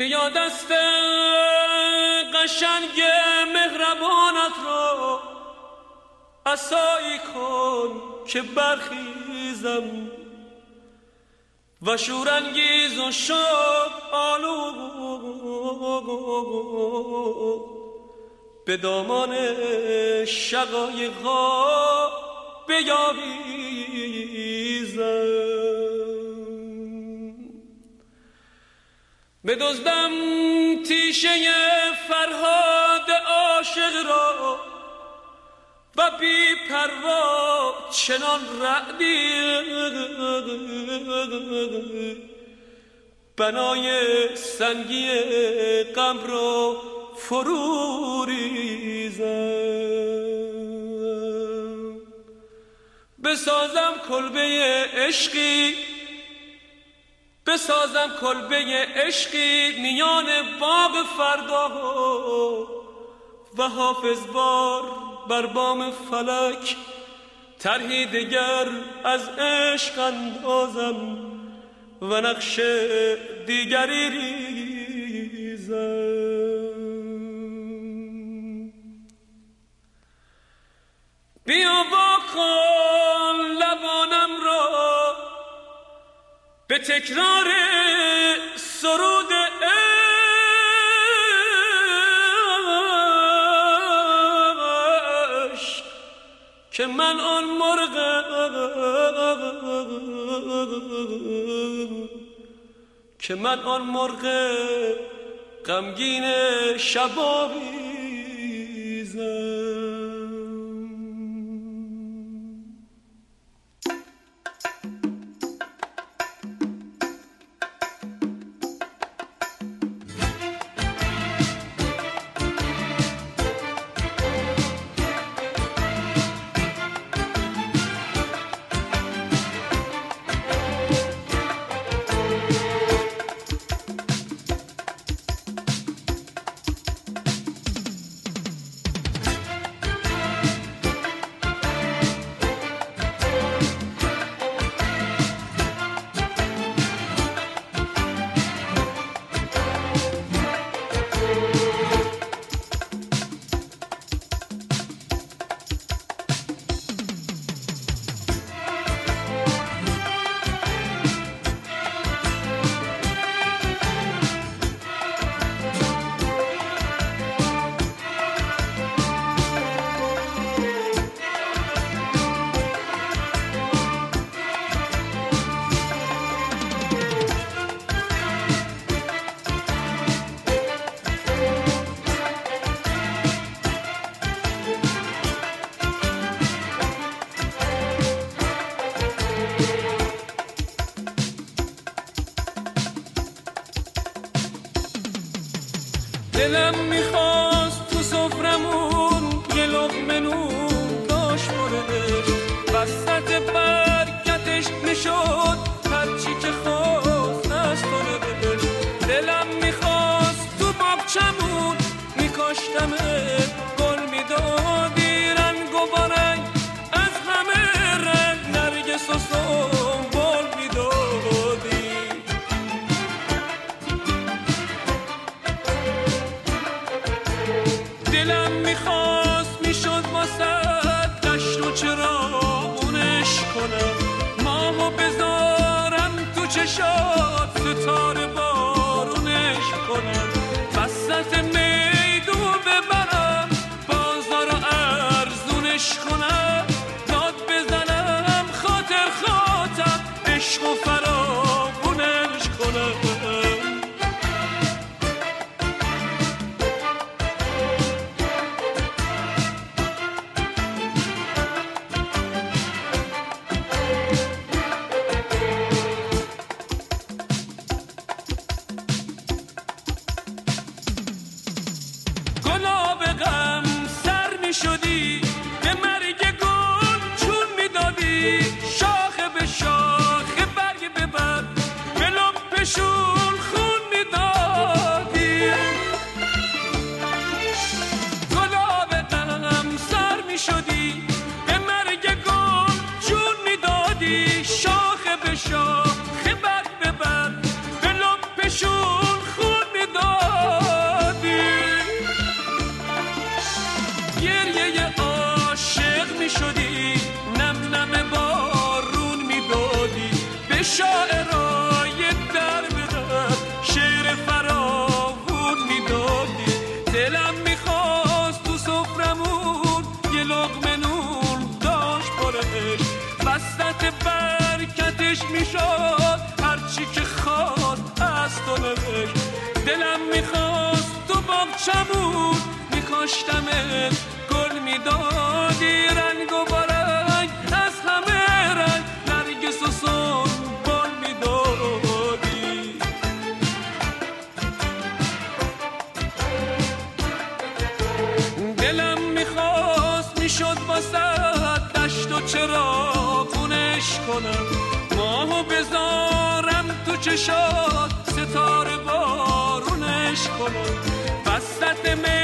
بیا دست قشنگ مهربانت را عصایی کن که برخیزم و شورانگیز و شاد آلود به دامان شقایق‌ها بیاویزم. بدزدم تیشه فرهاد عاشق را و بی پروا چنان رعدی بنای سنگی غم را فرو ریزم. بسازم کلبه عشقی میان باغ فردا و حافظ بار بر بام فلک طرحی دگر از عشق اندازم و نقش دیگری ریزم. بیا واکن لبانم را به تکرار سرود عشق که من آن مرغ غمگین شباویزم. دلم میخواست تو سفرمون یه لقمه نون داشت برش وسط برکتش میشد هرچی که خواست از خورش. دلم میخواست تو باغچمون میکاشتمه گل میدادی رنگ و بارنگ از همه رنگ نرگس و سنبل میدادی. دلم میخواست میشد واسه دشت و چراغونش کنم ماهو بذارم تو چشات ستاره بارونش کنم وسط میدون ببرم بازار و ارزونش کنم داد بزنم خاطر عشق و فراغونش کنم. گلاب غم سر می شدی به مرگ گل چون می دادی شاخه به شاخه برگ به برگ به لپشون خون می دادی. گلاب غم سر می شدی به مرگ گل چون می دادی شاخه به شاخه برگ به برگ به لپشون خون می دادی. شد هرچی که خواست از تو نوشت. دلم میخواست تو باغچمون میکاشتمت، گل میدادی رنگ و برنگ از همه رنگ، نرگس و سنبل میدادی. دلم میخواست میشد واسه دشت و چراغونش کنم، ماهو بذارم تو چشات ستاره بارونش کنم، وسط